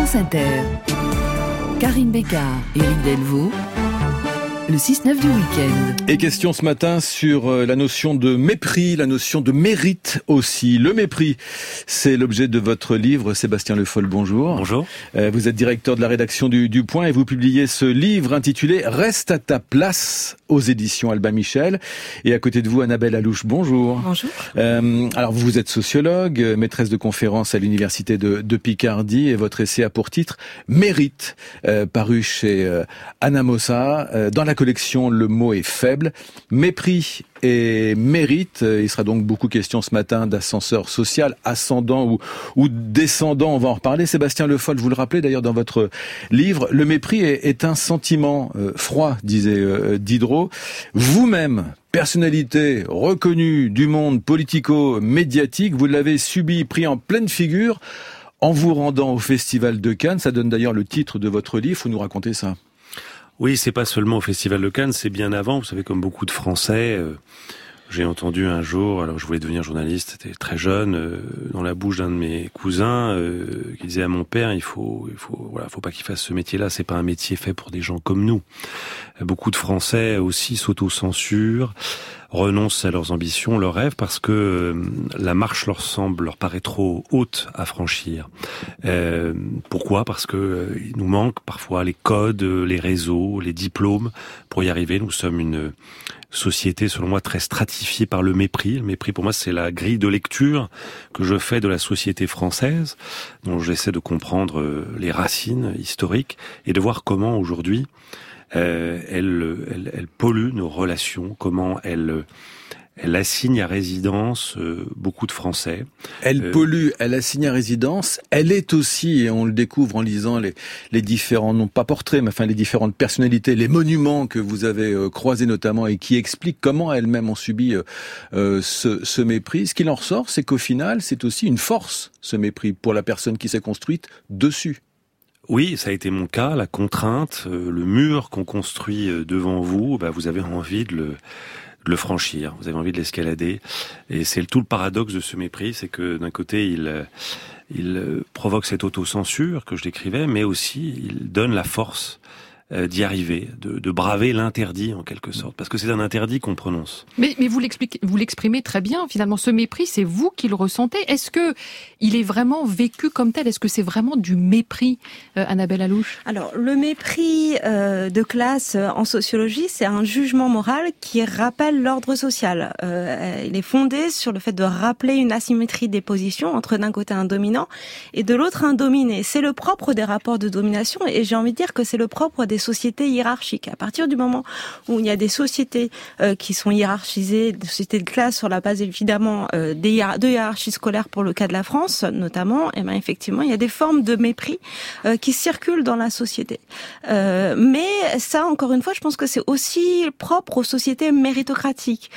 France Inter. Karine Bécard et Éric Delvaux. Le 6-9 du week-end. Et question ce matin sur la notion de mépris, la notion de mérite aussi. Le mépris, c'est l'objet de votre livre. Sébastien Le Foll, bonjour. Bonjour. Vous êtes directeur de la rédaction du Point et vous publiez ce livre intitulé « Reste à ta place » aux éditions Albin Michel. Et à côté de vous, Annabelle Alouche, bonjour. Bonjour. Alors vous êtes sociologue, maîtresse de conférences à l'université de Picardie et votre essai a pour titre « Mérite », paru chez Anamosa. Dans la collection, le mot est faible. Mépris et mérite. Il sera donc beaucoup question ce matin d'ascenseur social, ascendant ou descendant. On va en reparler. Sébastien Le Foll, vous le rappelez d'ailleurs dans votre livre, le mépris est un sentiment froid, disait Diderot. Vous-même, personnalité reconnue du monde politico-médiatique, vous l'avez subi, pris en pleine figure en vous rendant au Festival de Cannes. Ça donne d'ailleurs le titre de votre livre. Faut nous raconter ça. Oui, c'est pas seulement au Festival de Cannes, c'est bien avant. Vous savez, comme beaucoup de Français, j'ai entendu un jour, alors je voulais devenir journaliste, c'était très jeune, dans la bouche d'un de mes cousins, qui disait à mon père, il faut pas qu'il fasse ce métier-là, c'est pas un métier fait pour des gens comme nous. Beaucoup de Français aussi s'auto-censurent, renoncent à leurs ambitions, leurs rêves, parce que la marche leur paraît trop haute à franchir. Pourquoi ? Parce que il nous manque parfois les codes, les réseaux, les diplômes pour y arriver. Nous sommes une société, selon moi, très stratifiée par le mépris. Le mépris, pour moi, c'est la grille de lecture que je fais de la société française, dont j'essaie de comprendre les racines historiques et de voir comment aujourd'hui elle pollue nos relations, comment elle assigne à résidence beaucoup de Français. Elle pollue, elle assigne à résidence. Elle est aussi, et on le découvre en lisant les différents, non pas portraits, mais enfin les différentes personnalités, les monuments que vous avez croisés notamment et qui expliquent comment elles-mêmes ont subi ce mépris. Ce qu'il en ressort, c'est qu'au final, c'est aussi une force, ce mépris, pour la personne qui s'est construite dessus. Oui, ça a été mon cas, la contrainte, le mur qu'on construit devant vous, vous avez envie de le franchir, vous avez envie de l'escalader, et c'est tout le paradoxe de ce mépris, c'est que d'un côté il provoque cette autocensure que je décrivais, mais aussi il donne la force d'y arriver, de braver l'interdit en quelque sorte, parce que c'est un interdit qu'on prononce. Mais vous l'exprimez très bien, finalement, ce mépris, c'est vous qui le ressentez. Est-ce que il est vraiment vécu comme tel ? Est-ce que c'est vraiment du mépris, Annabelle Alouche ? Alors, le mépris de classe en sociologie, c'est un jugement moral qui rappelle l'ordre social. Il est fondé sur le fait de rappeler une asymétrie des positions entre d'un côté un dominant et de l'autre un dominé. C'est le propre des rapports de domination et j'ai envie de dire que c'est le propre des sociétés hiérarchiques. À partir du moment où il y a des sociétés qui sont hiérarchisées, des sociétés de classe sur la base évidemment de hiérarchies scolaires pour le cas de la France notamment, et effectivement il y a des formes de mépris qui circulent dans la société. Mais ça, encore une fois, je pense que c'est aussi propre aux sociétés méritocratiques.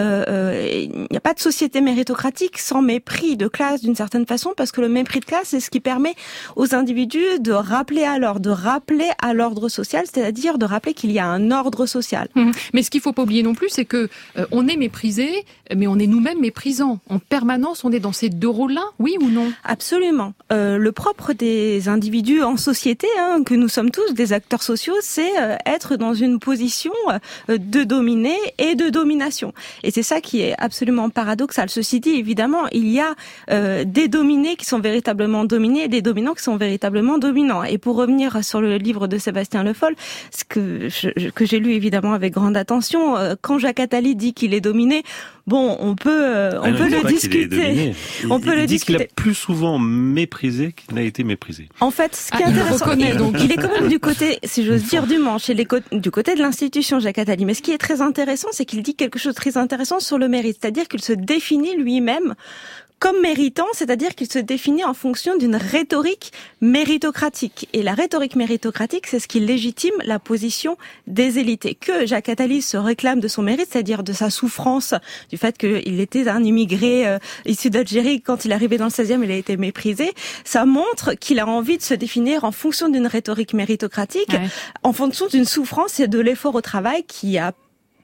Il n'y a pas de société méritocratique sans mépris de classe d'une certaine façon, parce que le mépris de classe, c'est ce qui permet aux individus de rappeler à l'ordre social, c'est-à-dire de rappeler qu'il y a un ordre social. Mais ce qu'il faut pas oublier non plus, c'est que on est méprisé, mais on est nous-mêmes méprisants. En permanence, on est dans ces deux rôles-là, oui ou non ? Absolument. Le propre des individus en société, que nous sommes tous des acteurs sociaux, c'est être dans une position de dominé et de domination. Et c'est ça qui est absolument paradoxal. Ceci dit, évidemment, il y a des dominés qui sont véritablement dominés et des dominants qui sont véritablement dominants. Et pour revenir sur le livre de Sébastien Le Foll, ce que j'ai lu évidemment avec grande attention, quand Jacques Attali dit qu'il est dominé, bon, on peut le discuter. On peut le discuter. Qu'il a plus souvent méprisé qu'il n'a été méprisé. En fait, ce qui est intéressant, il est quand même du côté, si j'ose dire, du manche, du côté de l'institution Jacques Attali. Mais ce qui est très intéressant, c'est qu'il dit quelque chose de très intéressant sur le mérite, c'est-à-dire qu'il se définit lui-même comme méritant, c'est-à-dire qu'il se définit en fonction d'une rhétorique méritocratique. Et la rhétorique méritocratique, c'est ce qui légitime la position des élites. Et que Jacques Attali se réclame de son mérite, c'est-à-dire de sa souffrance, du fait qu'il était un immigré issu d'Algérie, quand il est arrivé dans le 16e, il a été méprisé, ça montre qu'il a envie de se définir en fonction d'une rhétorique méritocratique, en fonction d'une souffrance et de l'effort au travail qui a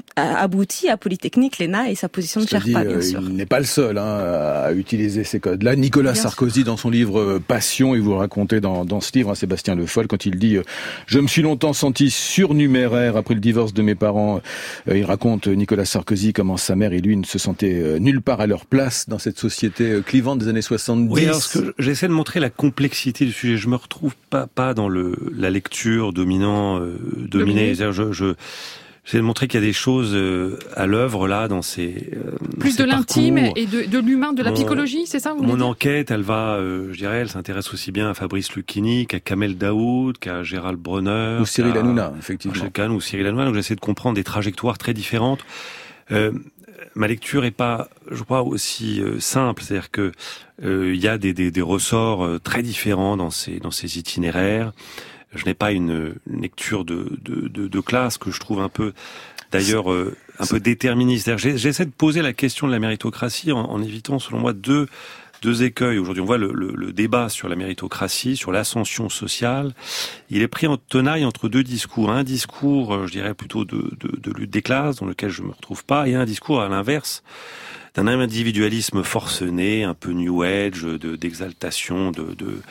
abouti à Polytechnique, l'ENA et sa position de Sherpa, bien sûr. Il n'est pas le seul à utiliser ces codes-là. Nicolas Sarkozy, dans son livre Passion, il vous racontait dans ce livre, Sébastien Le Foll, quand il dit « Je me suis longtemps senti surnuméraire après le divorce de mes parents ». Il raconte, Nicolas Sarkozy, comment sa mère et lui ne se sentaient nulle part à leur place dans cette société clivante des années 70. Oui, alors j'essaie de montrer la complexité du sujet. Je me retrouve pas dans la lecture dominée. J'essaie de montrer qu'il y a des choses à l'œuvre là dans ces plus dans de ces l'intime parcours. et de l'humain, de la psychologie, c'est ça vous Mon voulez dire enquête, elle s'intéresse aussi bien à Fabrice Lucchini qu'à Kamel Daoud, qu'à Gérald Bronner, Ou Cyril Hanouna, effectivement. Ou Cyril Hanouna. Donc j'essaie de comprendre des trajectoires très différentes. Ma lecture est pas, je crois, aussi simple, c'est-à-dire que il y a des ressorts très différents dans ces itinéraires. Je n'ai pas une lecture de classe que je trouve un peu, d'ailleurs, un peu déterministe. C'est-à-dire, j'essaie de poser la question de la méritocratie en évitant, selon moi, deux écueils. Aujourd'hui, on voit le débat sur la méritocratie, sur l'ascension sociale. Il est pris en tenaille entre deux discours. Un discours, je dirais, plutôt de lutte des classes, dans lequel je me retrouve pas, et un discours à l'inverse, d'un individualisme forcené, un peu new age, d'exaltation, de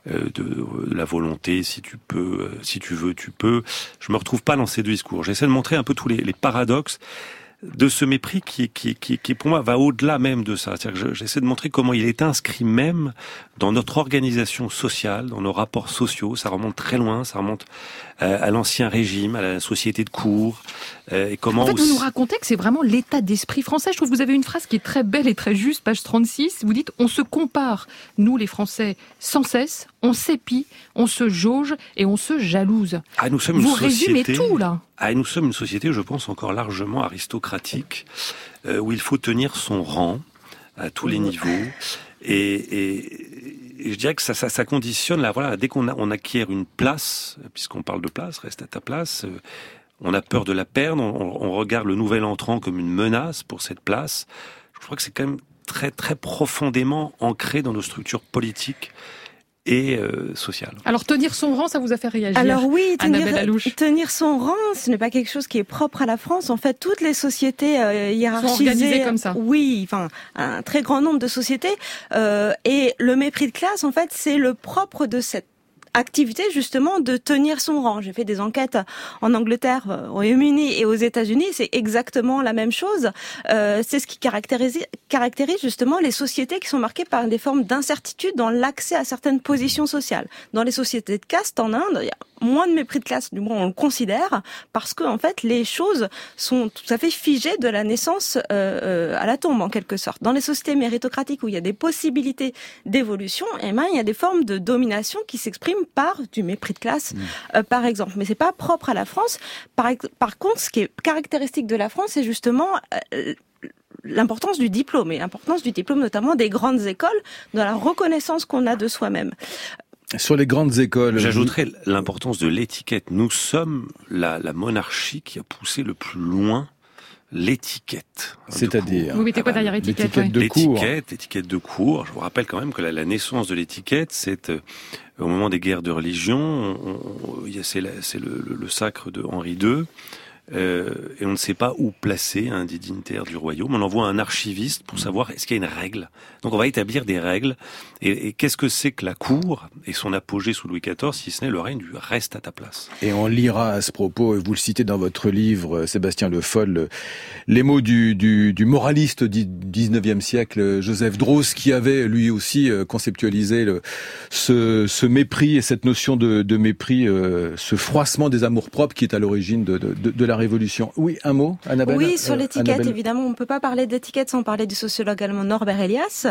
la volonté, si tu peux, si tu veux, tu peux. Je me retrouve pas dans ces deux discours. J'essaie de montrer un peu tous les paradoxes de ce mépris qui pour moi va au-delà même de ça. C'est-à-dire que j'essaie de montrer comment il est inscrit même dans notre organisation sociale, dans nos rapports sociaux. Ça remonte très loin, ça remonte à l'ancien régime, à la société de cour. Et comment en fait, aussi... vous nous racontez que c'est vraiment l'état d'esprit français. Je trouve que vous avez une phrase qui est très belle et très juste, page 36. Vous dites « On se compare, nous les Français, sans cesse, on s'épie, on se jauge et on se jalouse. » Nous sommes vous une société... résumez tout, là. Nous sommes une société, je pense, encore largement aristocratique, où il faut tenir son rang à tous les niveaux. Et je dirais que ça conditionne, là, voilà, dès qu'on acquiert une place, puisqu'on parle de place, reste à ta place, on a peur de la perdre, on regarde le nouvel entrant comme une menace pour cette place. Je crois que c'est quand même très, très profondément ancré dans nos structures politiques et sociale. Alors tenir son rang, ça vous a fait réagir? Alors oui, tenir son rang, ce n'est pas quelque chose qui est propre à la France. En fait, toutes les sociétés hiérarchisées sont organisées comme ça. Oui, enfin un très grand nombre de sociétés et le mépris de classe, en fait, c'est le propre de cette activité justement de tenir son rang. J'ai fait des enquêtes en Angleterre, au Royaume-Uni et aux États-Unis, c'est exactement la même chose. C'est ce qui caractérise justement les sociétés qui sont marquées par des formes d'incertitude dans l'accès à certaines positions sociales. Dans les sociétés de caste en Inde, il y a moins de mépris de classe, du moins on le considère, parce que en fait les choses sont tout à fait figées de la naissance à la tombe en quelque sorte. Dans les sociétés méritocratiques où il y a des possibilités d'évolution, il y a des formes de domination qui s'expriment par du mépris de classe, par exemple. Mais c'est pas propre à la France. Par contre, ce qui est caractéristique de la France, c'est justement l'importance du diplôme, et l'importance du diplôme notamment des grandes écoles, dans la reconnaissance qu'on a de soi-même. Sur les grandes écoles... J'ajouterais l'importance de l'étiquette. Nous sommes la monarchie qui a poussé le plus loin l'étiquette. C'est-à-dire... Vous mettez quoi derrière étiquette? L'étiquette de cours. Je vous rappelle quand même que la naissance de l'étiquette, c'est au moment des guerres de religion, c'est le sacre de Henri II, et on ne sait pas où placer un des dignitaires du royaume. On envoie un archiviste pour savoir est-ce qu'il y a une règle. Donc on va établir des règles. Et qu'est-ce que c'est que la cour et son apogée sous Louis XIV, si ce n'est le règne du reste à ta place. Et on lira à ce propos, et vous le citez dans votre livre, Sébastien Le Foll, les mots du moraliste du 19e siècle, Joseph Droz, qui avait lui aussi conceptualisé ce mépris et cette notion de mépris, ce froissement des amours-propres qui est à l'origine de la Révolution. Oui, un mot, Annabelle? Oui, sur l'étiquette, évidemment, on ne peut pas parler d'étiquette sans parler du sociologue allemand Norbert Elias,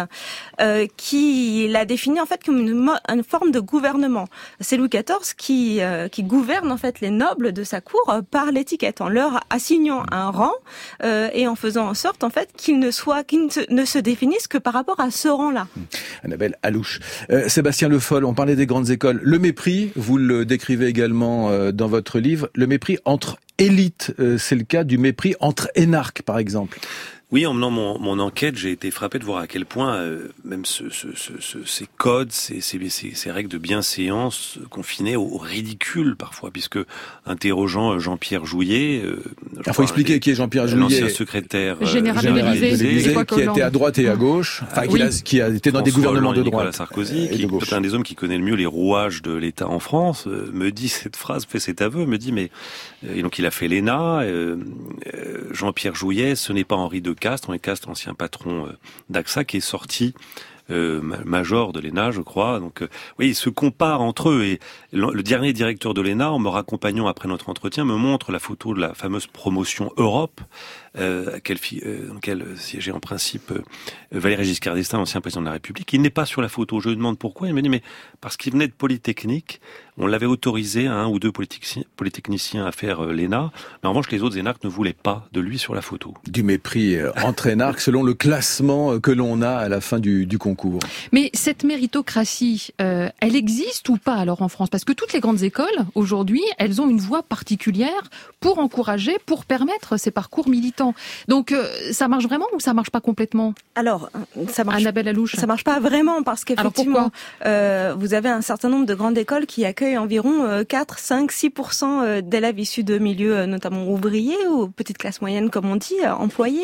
qui l'a défini en fait comme une forme de gouvernement. C'est Louis XIV qui gouverne en fait les nobles de sa cour par l'étiquette, en leur assignant un rang et en faisant en sorte en fait qu'ils ne se définissent que par rapport à ce rang-là. Annabelle Alouche. Sébastien Le Foll, on parlait des grandes écoles. Le mépris, vous le décrivez également dans votre livre, le mépris entre élites, c'est le cas du mépris entre énarques, par exemple. Oui, en menant mon enquête, j'ai été frappé de voir à quel point même ces codes, ces règles de bienséance confinaient au ridicule parfois, puisque interrogeant Jean-Pierre Jouyet, Il faut expliquer qui est Jean-Pierre Jouyet, l'ancien secrétaire général de l'Élysée, qui était à droite et à gauche, qui a été dans des gouvernements de droite. Nicolas Sarkozy, qui est un des hommes qui connaît le mieux les rouages de l'État en France, me dit cette phrase, fait cet aveu, me dit mais et donc il a fait l'ENA, Jean-Pierre Jouyet, ce n'est pas Henri de Castres, ancien patron d'AXA, qui est sorti major de l'ENA, je crois. Donc, oui, ils se comparent entre eux. Et le dernier directeur de l'ENA, en me raccompagnant après notre entretien, me montre la photo de la fameuse promotion Europe, dans laquelle siégeait en principe Valéry Giscard d'Estaing, l'ancien président de la République. Il n'est pas sur la photo. Je lui demande pourquoi. Il me dit, mais parce qu'il venait de Polytechnique, on l'avait autorisé, un ou deux polytechniciens à faire l'ENA. Mais en revanche, les autres énarques ne voulaient pas de lui sur la photo. Du mépris entre énarques selon le classement que l'on a à la fin du concours. Mais cette méritocratie, elle existe ou pas alors en France? Parce que toutes les grandes écoles, aujourd'hui, elles ont une voie particulière pour encourager, pour permettre ces parcours militants. Donc, ça marche vraiment ou ça marche pas complètement? Alors, ça marche. Annabelle Alouche. Ça marche pas vraiment parce qu'effectivement, vous avez un certain nombre de grandes écoles qui accueillent environ 4, 5, 6% d'élèves issus de milieux notamment ouvriers ou petites classes moyennes, comme on dit, employés.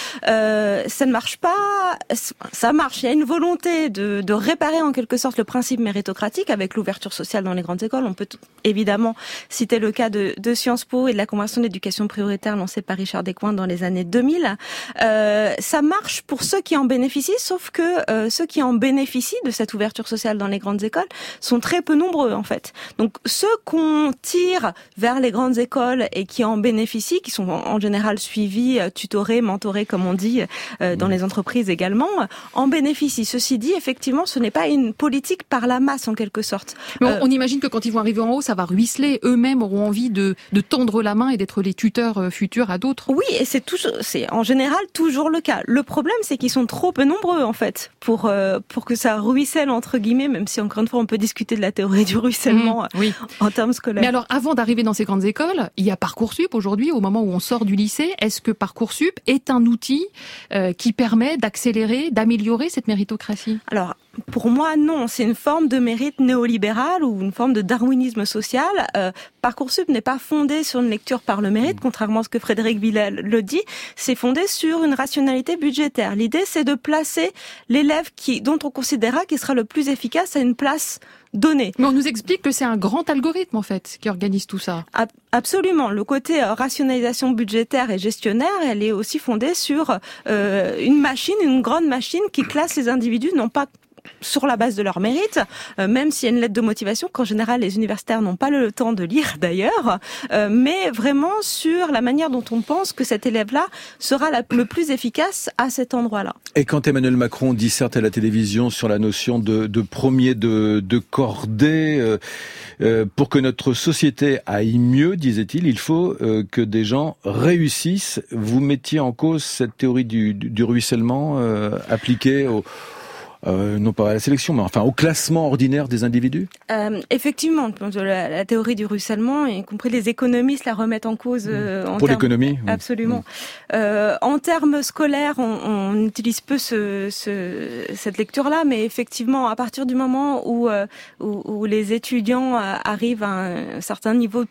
Ça ne marche pas. Ça marche. Il y a une volonté de réparer en quelque sorte le principe méritocratique avec l'ouverture sociale dans les grandes écoles. On peut évidemment citer le cas de Sciences Po et de la Convention d'éducation prioritaire lancée par Richard Descoings dans les années 2000. Ça marche pour ceux qui en bénéficient, sauf que ceux qui en bénéficient de cette ouverture sociale dans les grandes écoles sont très peu nombreux en fait. Donc ceux qu'on tire vers les grandes écoles et qui en bénéficient, qui sont en général suivis, tutorés, mentorés comme on dit dans les entreprises également, en bénéficient. Ceci dit, effectivement, ce n'est pas une politique par la masse en quelque sorte. Mais on imagine que quand ils vont arriver en haut, ça va ruisseler. Eux-mêmes auront envie de tendre la main et d'être les tuteurs futurs à d'autres. Oui, et c'est en général toujours le cas. Le problème, c'est qu'ils sont trop peu nombreux en fait pour que ça ruisselle entre guillemets, même si encore une fois on peut discuter de la théorie du ruissellement en termes scolaires. Mais alors, avant d'arriver dans ces grandes écoles, il y a Parcoursup aujourd'hui, au moment où on sort du lycée. Est-ce que Parcoursup est un outil qui permet d'accélérer, d'améliorer cette méritocratie? Alors, pour moi, non. C'est une forme de mérite néolibéral ou une forme de darwinisme social. Parcoursup n'est pas fondé sur une lecture par le mérite, contrairement à ce que Frédéric Villèle le dit. C'est fondé sur une rationalité budgétaire. L'idée, c'est de placer l'élève dont on considérera qu'il sera le plus efficace à une place donnée. Mais on nous explique que c'est un grand algorithme, en fait, qui organise tout ça. Absolument. Le côté rationalisation budgétaire et gestionnaire, elle est aussi fondée sur une grande machine qui classe les individus, non pas sur la base de leur mérite, même s'il y a une lettre de motivation qu'en général les universitaires n'ont pas le temps de lire d'ailleurs, mais vraiment sur la manière dont on pense que cet élève-là sera le plus efficace à cet endroit-là. Et quand Emmanuel Macron disserte à la télévision sur la notion de premier de cordée, pour que notre société aille mieux, disait-il, il faut que des gens réussissent. Vous mettiez en cause cette théorie du ruissellement appliquée non pas à la sélection, mais enfin au classement ordinaire des individus? Effectivement, la théorie du ruissellement, y compris les économistes la remettent en cause. Pour l'économie? Absolument. En termes scolaires, on utilise peu cette lecture-là, mais effectivement, à partir du moment où les étudiants arrivent à un certain niveau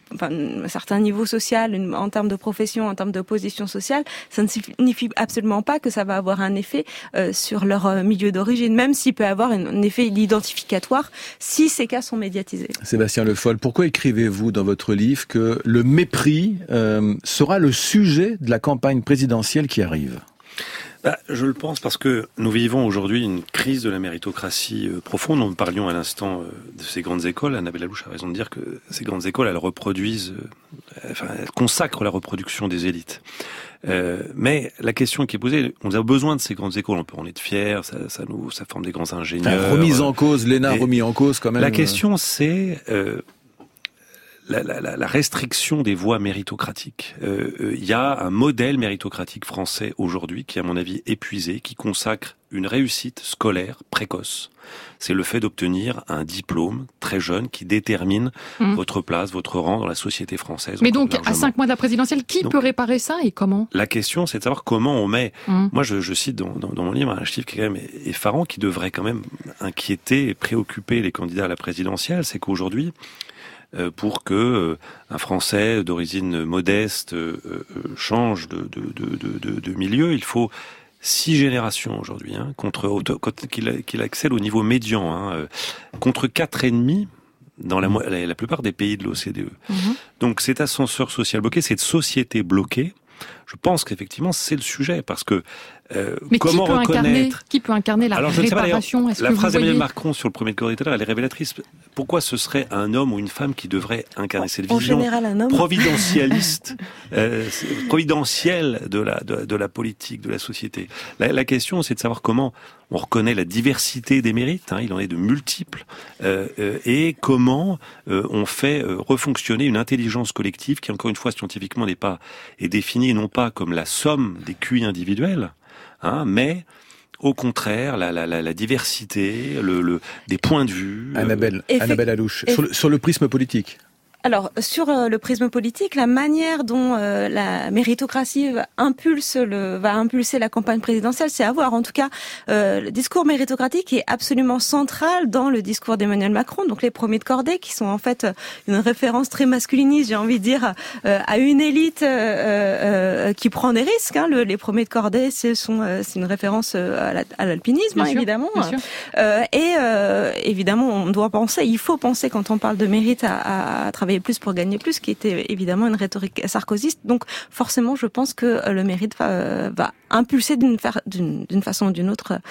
social, en termes de profession, en termes de position sociale, ça ne signifie absolument pas que ça va avoir un effet sur leur milieu d'origine, même s'il peut avoir un effet identificatoire si ces cas sont médiatisés. Sébastien Le Foll, pourquoi écrivez-vous dans votre livre que le mépris sera le sujet de la campagne présidentielle qui arrive? Je le pense parce que nous vivons aujourd'hui une crise de la méritocratie profonde. Nous parlions à l'instant de ces grandes écoles. Annabelle Alouche a raison de dire que ces grandes écoles, elles consacrent la reproduction des élites. Mais la question qui est posée, on a besoin de ces grandes écoles. On peut en être fier, ça forme des grands ingénieurs. Remise en cause, l'ENA remis en cause quand même. La question, c'est la restriction des voies méritocratiques. Il y a un modèle méritocratique français aujourd'hui qui, à mon avis, épuisé, qui consacre une réussite scolaire précoce. C'est le fait d'obtenir un diplôme très jeune qui détermine votre place, votre rang dans la société française. Mais donc, à 5 mois de la présidentielle, qui peut réparer ça et comment ? La question, c'est de savoir comment on met... Moi, je cite dans mon livre un chiffre qui est quand même effarant, qui devrait quand même inquiéter et préoccuper les candidats à la présidentielle, c'est qu'aujourd'hui, pour que un Français d'origine modeste change de milieu, il faut 6 générations aujourd'hui, qu'il accède au niveau médian, contre 4,5 dans la plupart des pays de l'OCDE. Donc cet ascenseur social bloqué, cette société bloquée, je pense qu'effectivement c'est le sujet, parce que mais comment qui peut incarner la réparation ? La phrase d'Emmanuel Macron sur le premier de cordée, elle est révélatrice. Pourquoi ce serait un homme ou une femme qui devrait incarner cette vision providentialiste, providentielle de la politique, de la société ? La question, c'est de savoir comment on reconnaît la diversité des mérites, il en est de multiples, et comment on fait refonctionner une intelligence collective qui, encore une fois, scientifiquement est définie non pas comme la somme des QI individuels, mais au contraire, la diversité, des points de vue. Annabelle Alouche, sur le prisme politique. Alors, sur le prisme politique, la manière dont la méritocratie va impulser la campagne présidentielle, c'est à voir. En tout cas, le discours méritocratique est absolument central dans le discours d'Emmanuel Macron. Donc, les premiers de cordée, qui sont en fait une référence très masculiniste, j'ai envie de dire, à une élite qui prend des risques. Les premiers de cordée, c'est une référence à l'alpinisme, évidemment. Et évidemment, il faut penser quand on parle de mérite à travailler plus pour gagner plus, qui était évidemment une rhétorique sarkozyste. Donc forcément, je pense que le mérite va impulser d'une façon ou d'une autre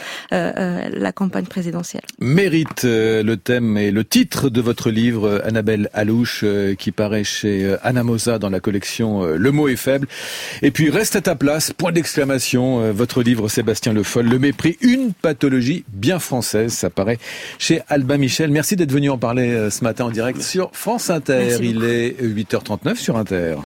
la campagne présidentielle. Mérite, le thème et le titre de votre livre, Annabelle Alouche, qui paraît chez Anna Mosa dans la collection Le mot est faible. Et puis reste à ta place, point d'exclamation, votre livre Sébastien Le Foll, Le mépris, une pathologie bien française, ça paraît chez Albin Michel. Merci d'être venu en parler ce matin en direct sur France Inter. Il est 8h39 sur Inter.